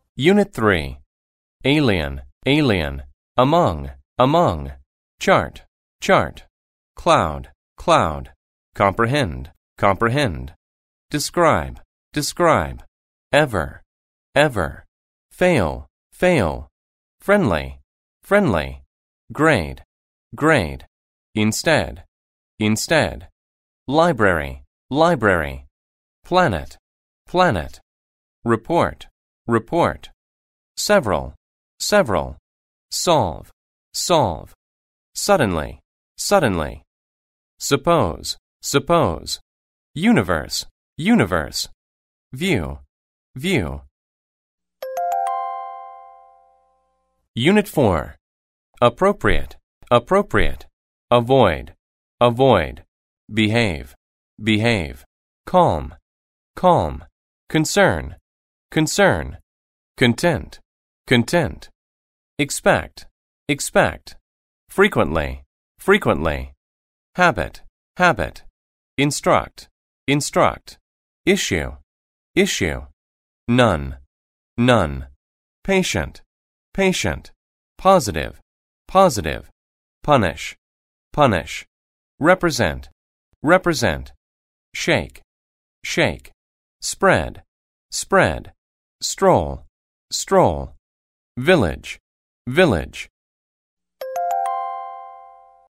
Unit 3. Alien, alien. Among, among. Chart, chart. Cloud, cloud. Comprehend, comprehend. Describe, describe. Ever, ever. Fail, fail. Friendly, friendly. Grade, grade. Instead, instead. Library, library. Planet, planet. Report, report. Several, several. Solve, solve. Suddenly, suddenly. Suppose, suppose. Universe, universe. View, view. Unit 4. Appropriate, appropriate. Avoid, avoid. Behave, behave. Calm, calm. Concern, concern. Content, content. Expect, expect. Frequently, frequently. Habit, habit. Instruct, instruct. Issue, issue. None, none. Patient, patient. Positive, positive. Punish, punish. Represent, represent. Shake, shake. Spread, spread. Stroll, stroll. Village, village.